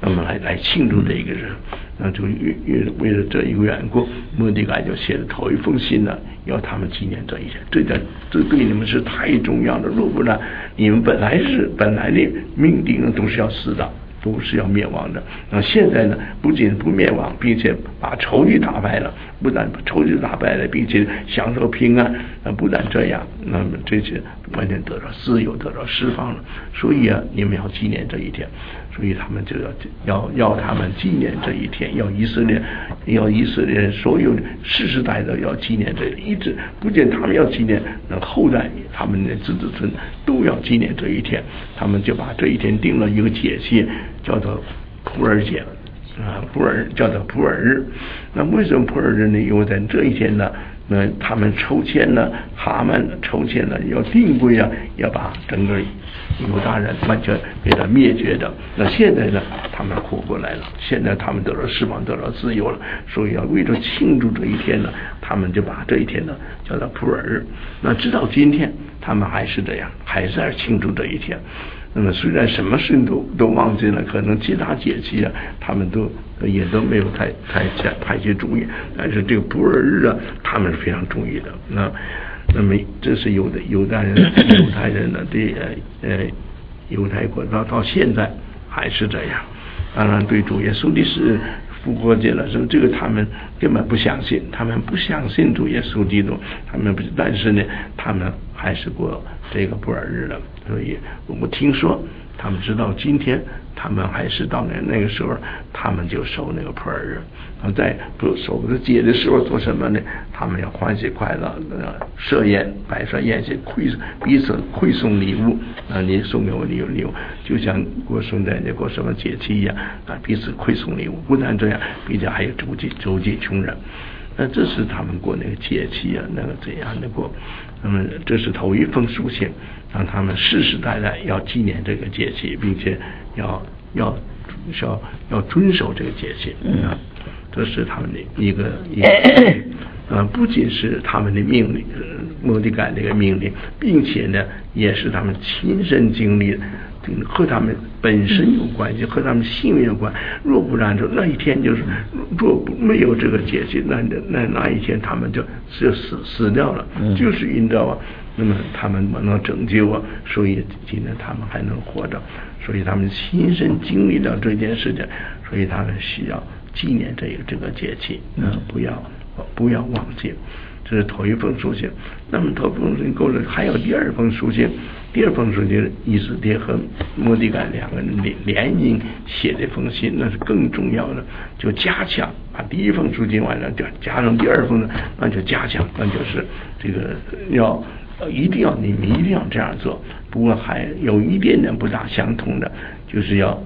Speaker 2: 那么来庆祝这一个人，那就为了这一个缘故，摩底改就写了头一封信呢，要他们纪念这一天。这对你们是太重要了，若不然你们本来的命定都是要死的，都是要灭亡的。那现在呢，不仅不灭亡，并且把仇敌打败了，不但把仇敌打败了，并且享受平安。不但这样，那么这些完全得到自由，得到释放了。所以啊，你们要纪念这一天。所以他们就要他们纪念这一天，要以色列人所有世世代代要纪念这一直不仅他们要纪念，那后代他们的子孙都要纪念这一天。他们就把这一天定了一个节气，叫做普尔节叫做普尔日。那为什么普尔日呢？因为在这一天呢，那他们抽签呢，哈曼抽签呢，要定规啊，要把整个犹大人完全给他灭绝的。那现在呢，他们活过来了，现在他们得到释放，得到自由了。所以要为了庆祝这一天呢，他们就把这一天呢叫做普尔日。那直到今天，他们还是这样，还是在庆祝这一天。那么虽然什么事情都忘记了，可能其他节气啊，他们也都没有太去注意，但是这个普尔日啊，他们是非常注意的。那么这是犹太人的犹太国到现在还是这样。当然对主耶稣的是复活节了，是这个他们根本不相信，他们不相信主耶稣基督，但是呢，他们还是过这个普尔日了。所以我听说他们直到今天，他们还是到那个时候，他们就守那个普尔日。在守这节的时候做什么呢？他们要欢喜快乐，设宴摆设宴席，彼此馈送礼物。你送给我礼物，就像过圣诞节过什么节气一样啊，彼此馈送礼物。不但这样，并且还有周济穷人。那这是他们过那个节气啊，那个怎样的过？那么这是头一封书信，让他们世世代代要纪念这个节气，并且要遵守这个节气啊。这是他们的一个不仅是他们的命令，摩底改这个命令，并且呢，也是他们亲身经历的，和他们本身有关系，和他们性命有关。若不然就那一天若没有这个节气，那一天他们就死掉了，就是因着啊，那么他们能拯救啊，所以今天他们还能活着，所以他们亲身经历了这件事情，所以他们需要纪念这个节气，不要忘记。这是头一封书信。那么头一封书信够了，还有第二封书信。第二封书信，以斯帖和摩底改两个人联名写的封信，那是更重要的，就加强，把第一封书信完了，就加上第二封呢，那就加强，那就是这个你们一定要这样做。不过还有一点点不大相同的，就是要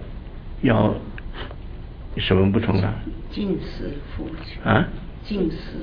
Speaker 2: 什么不同啊？
Speaker 5: 禁食服求
Speaker 2: 啊？
Speaker 5: 禁食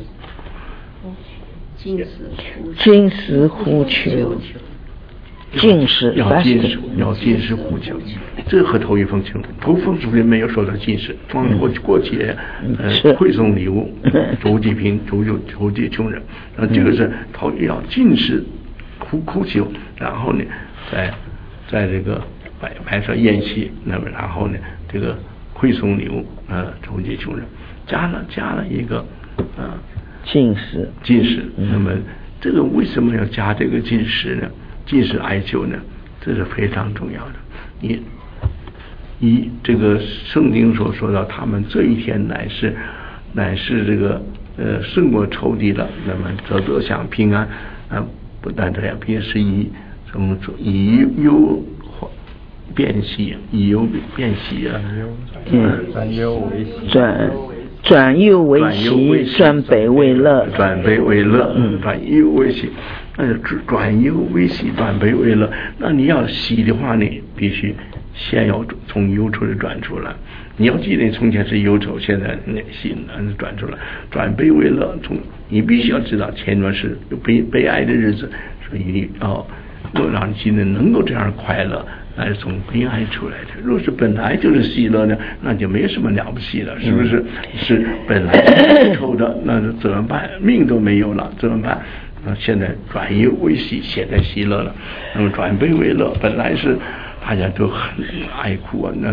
Speaker 1: 呼求，禁食
Speaker 2: 要禁食呼求，这和头一封清楚。头一封书信没有说到禁食，过节馈送礼物，周济穷人。这个是要禁食呼求，然后呢，在这个摆设宴席，那么然后呢，这个馈送礼物，周济穷人，加了一个
Speaker 1: 禁食。
Speaker 2: 那么这个为什么要加这个禁食呢？禁食哀求呢？这是非常重要的。这个圣经所说到，他们这一天乃是这个胜过仇敌了，那么得享平安不但这样，并是以忧变喜啊，
Speaker 1: 转忧为喜，转悲为乐，
Speaker 2: 转忧为喜。转忧为喜，转悲为乐。那你要喜的话呢，必须先要从忧愁里转出来。你要记得从前是忧愁，现在喜转出来，转悲为乐。你必须要知道前段是有悲哀的日子，所以你让你现在能够这样快乐，那是从悲哀出来的。若是本来就是喜乐呢，那就没什么了不起了，是不是？是本来忧愁的，那怎么办？命都没有了，怎么办？现在转忧为喜，现在喜乐了。那么转悲为乐，本来是大家都很爱哭啊，那就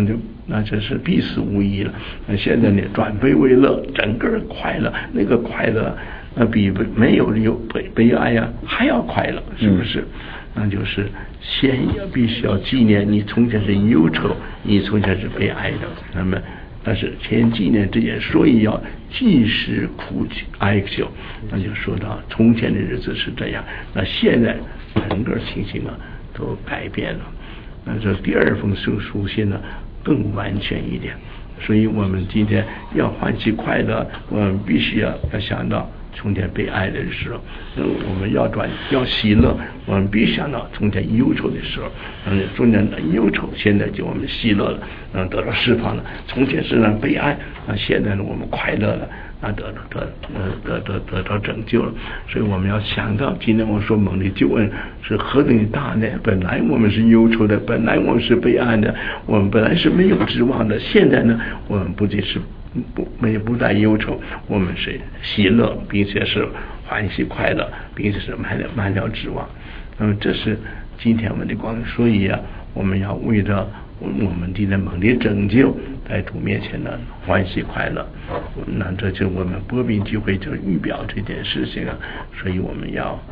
Speaker 2: 那这是必死无疑了。那现在呢，转悲为乐，整个快乐，那个快乐，比没有悲哀呀还要快乐，是不是？那就是先必须要纪念你从前是忧愁，你从前是悲哀的。那么，但是先纪念这件，所以要即时苦哀求。那就说到从前的日子是这样，那现在整个情形都改变了。那这第二封书信呢更完全一点。所以我们今天要欢喜快乐，我们必须要想到从前悲哀的时候，我们要喜乐，我们必须想到从前忧愁的时候，从前的忧愁现在就我们喜乐了，得到释放了。从前是悲哀，现在呢我们快乐了，得到拯救了。所以我们要想到今天我说蒙的救恩是何等的大呢？本来我们是忧愁的，本来我们是悲哀的，我们本来是没有指望的，现在呢我们不仅是不再忧愁，我们是喜乐，并且是欢喜快乐，并且是满了指望。那么这是今天我们的光。所以我们要为着我们今天蒙的拯救，在主面前呢欢喜快乐。那这就我们波滨聚会就预表这件事情所以我们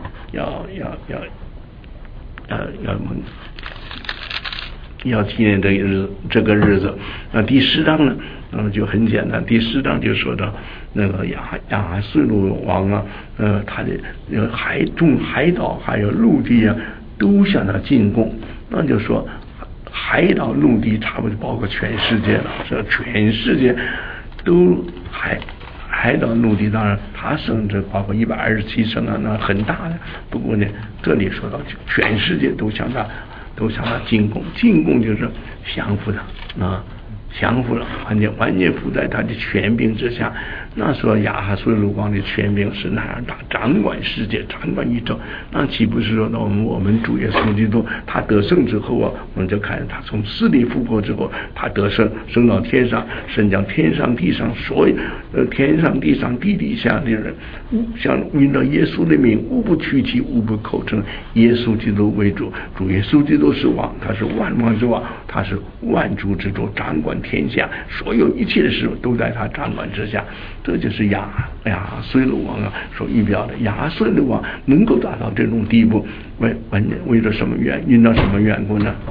Speaker 2: 要纪念这个日子。那第10章呢，那么就很简单。第10章就说到那个亚述王他的海岛还有陆地都向他进贡。那就说海岛陆地差不多包括全世界了，说全世界都海岛陆地，当然它甚至包括127省那很大的。不过呢，这里说到全世界都向他进贡就是降服他降服了，完全服在他的权柄之下。那时候亚哈随鲁王的权柄是那样大，掌管世界，掌管宇宙。那岂不是说到我们主耶稣基督他得胜之后我们就看他从死里复活之后，他得胜，升到天上，神将天上地上所有天上地上地底下的人，像运到耶稣的名，无不屈膝，无不口称耶稣基督为主。主耶稣基督是王，他是万王之王，他是万主之主，掌管天下，所有一切的事都在他掌管之下。这就是亚随鲁王所预表的。亚随鲁王能够达到这种地步，为了什么因到什么缘故呢？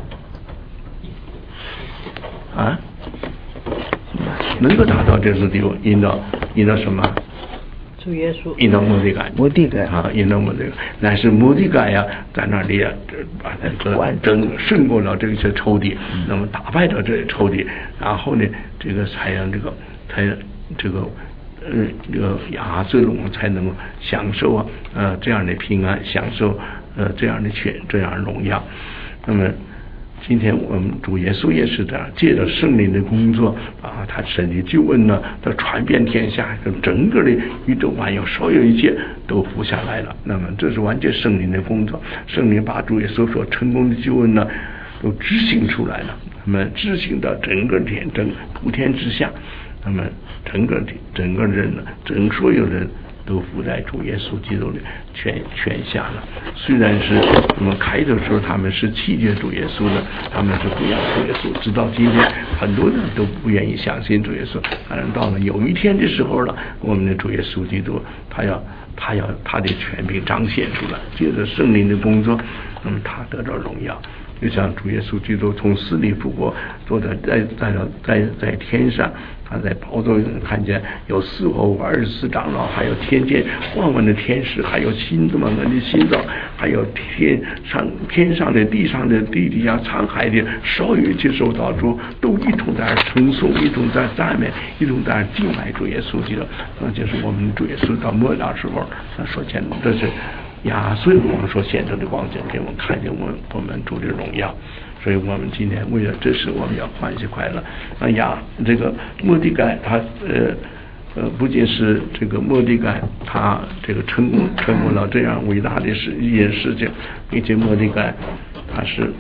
Speaker 2: 能够达到这种地步，因到什么？
Speaker 1: 主耶稣，
Speaker 2: 因到摩底改因到摩底改，但是摩底改在那里把他胜过了这些仇敌，那么打败了这些仇敌，然后呢，这个才让这个亚随鲁王才能够享受这样的平安，享受这样的荣耀。那么今天我们主耶稣也是这样，借着圣灵的工作他神的救恩呢，他传遍天下，整个的宇宙万有所有一切都服下来了。那么这是完全圣灵的工作，圣灵把主耶稣所成功的救恩呢都执行出来了，那么执行到整个普天之下。那么整个人呢，所有人都服在主耶稣基督的权下了。虽然是我们开头时候他们是弃绝主耶稣的，他们是不要主耶稣，直到今天很多人都不愿意相信主耶稣。当然到了有一天的时候了，我们的主耶稣基督他要他的权柄彰显出来，借着圣灵的工作，那么他得到荣耀。就像主耶稣基督从死里复活，坐在天上，他在宝座上看见有4活物、24长老，还有天界万万的天使，还有新的心脏，还有天上的、地上的、地底下沧海的所有一切受造主，都一同在称颂，一同在赞美，一同在敬拜主耶稣基督。那就是我们主耶稣到末了时候他所见的，这是亚随鲁王所显出的光景，给我们看见我们主的荣耀。所以我们今天为了这事，我们要欢喜快乐。这个末底改他不仅是这个末底改他这个成功了这样伟大的一件事情，并且末底改他是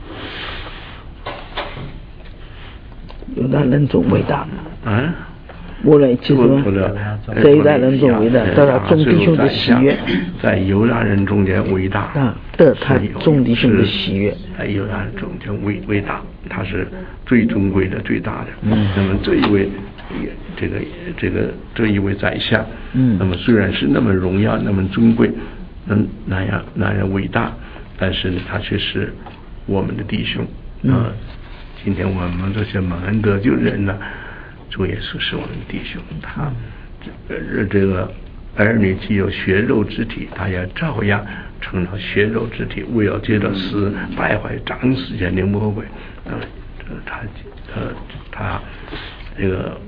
Speaker 1: 犹大人种伟大我来其实在犹太人中伟大，得到众弟兄的喜悦，
Speaker 2: 在犹太人中间伟大，
Speaker 1: 得他众弟兄的喜悦，
Speaker 2: 在犹太人中间伟大，他是最尊贵的、最大的。那么这一位这一位宰相，那么虽然是那么荣耀、那么尊贵，那样伟大，但是呢，他却是我们的弟兄啊。今天我们这些蒙恩得救人呢，主耶稣是我们的弟兄，他这个儿女既有血肉之体，他也照样成了血肉之体，为要接着死败坏掌死人的魔鬼。他这个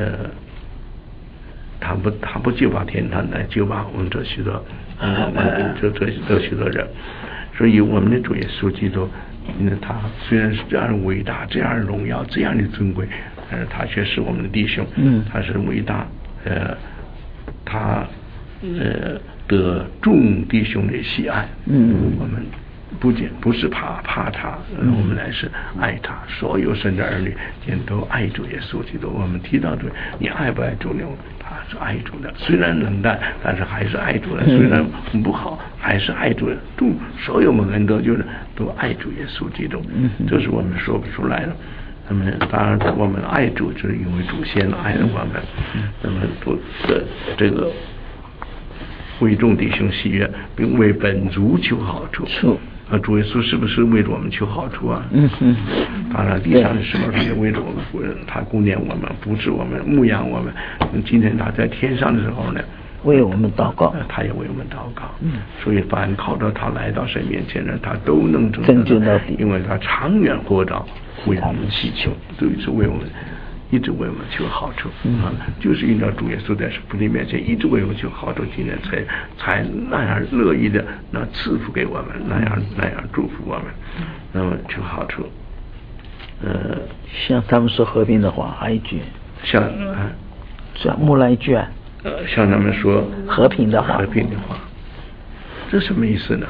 Speaker 2: 他不救拔天堂，来救拔我们这许多这许多人。所以我们的主耶稣基督，他虽然是这样伟大、这样荣耀、这样的尊贵，但是他却是我们的弟兄。他是伟大，他得众弟兄的喜爱。我们不是怕他，我们乃是爱他。所有神的儿女都爱主耶稣基督。我们提到这，你爱不爱主呢？他是爱主的，虽然冷淡，但是还是爱主的；虽然不好，还是爱主的。所有蒙恩得救的都爱主耶稣基督，这是我们说不出来的。那么当然我们爱主，就是因为主先爱了我们。那么这个为众弟兄喜悦，并为本族求好处。主耶稣是不是为着我们求好处啊？当然地上的时候他也为着我们，他顾念我们，扶持我们，牧养我们。今天他在天上的时候呢，
Speaker 1: 为我们祷告，
Speaker 2: 他也为我们祷告。所以凡靠着他来到神面前的，他都能拯救到底，因为他长远活着为我们祈求，就是为我们一直为我们求好处。就是因着主耶稣在父亲面前一直为我们求好处，今天才那样乐意的赐福给我们，那样祝福我们，那么求好处。
Speaker 1: 像他们说和平的话，还一句
Speaker 2: 像
Speaker 1: 木来一句啊，
Speaker 2: 像他们说
Speaker 1: 和平的话，
Speaker 2: 这什么意思呢？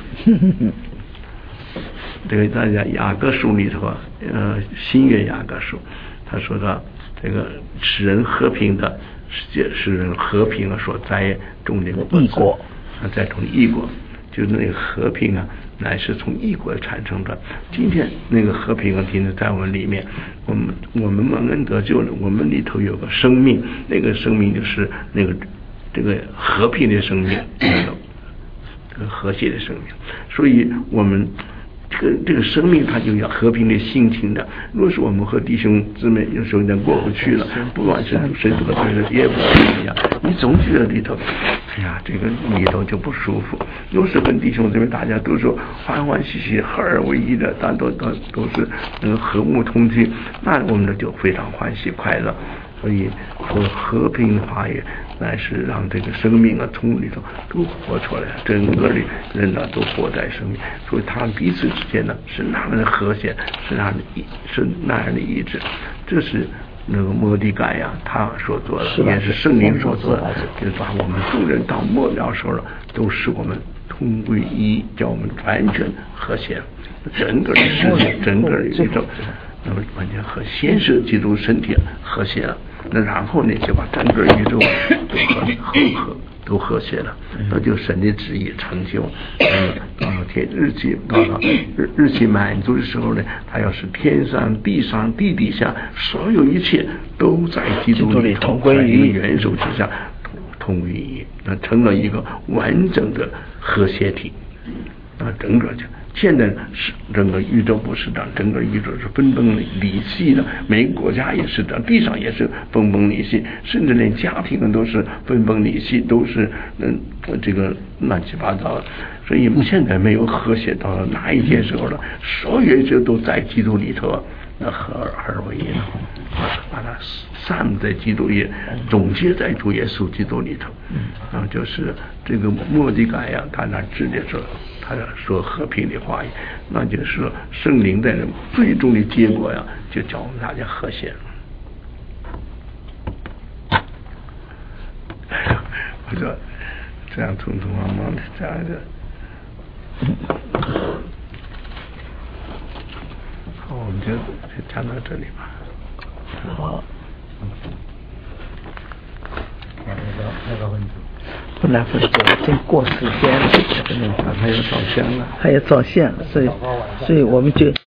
Speaker 2: 这个大家雅各书里头新约雅各书，他说到这个使人和平的，使人和平所栽种的
Speaker 1: 异国，
Speaker 2: 栽种的异国，就是那个和平啊，乃是从异国产生的。今天那个和平啊，今天在我们里面，我们蒙恩得救了，我们里头有个生命，那个生命就是这个和平的生命，这个和谐的生命。所以我们这个生命它就要和平的心情的。若是我们和弟兄姊妹有时候过不去了，不管是谁得罪了也不一样，你总觉得里头，哎呀，这个里头就不舒服。若是跟弟兄姊妹大家都说欢欢喜喜、合而为一的，但都是和睦同居，那我们呢就非常欢喜快乐。所以说和平化也乃是让这个生命啊从里头都活出来，整个的人呢都活在生命，所以他们彼此之间呢是那样的和谐，是那样的一致。这是那个摩底改呀他所做的，也是圣灵所做的，就是把我们众人到末了时候了，都使我们同归一，叫我们完全和谐，整个的世界，整个的宇宙。那么完全和先是基督身体和谐了，那然后呢就把整个宇宙都和谐了，那就神的旨意成就。到了日期满足的时候呢，他要是天上地上地底下所有一切都在基督里同归于一，元首之下同归于一，那成了一个完整的和谐体。整个现在是整个宇宙不是这样，整个宇宙是分崩离析的，每个国家也是这样，地上也是分崩离析，甚至连家庭都是分崩离析，都是这个乱七八糟的。所以现在没有和谐到了哪一天时候了，所有这都在基督里头，那合而为一了，把它散在基督里，总结在主耶稣基督里头。就是这个末底改呀，他那直接说，他说和平的话语，那就是说圣灵在最终的结果呀，就叫我们大家和谐。我说这样匆匆忙忙的这样的。好，我们就讲到这里吧。
Speaker 1: 好。 不能分组，已经过时间了，
Speaker 2: 还有早先了，
Speaker 1: 还有早线，所以我们就。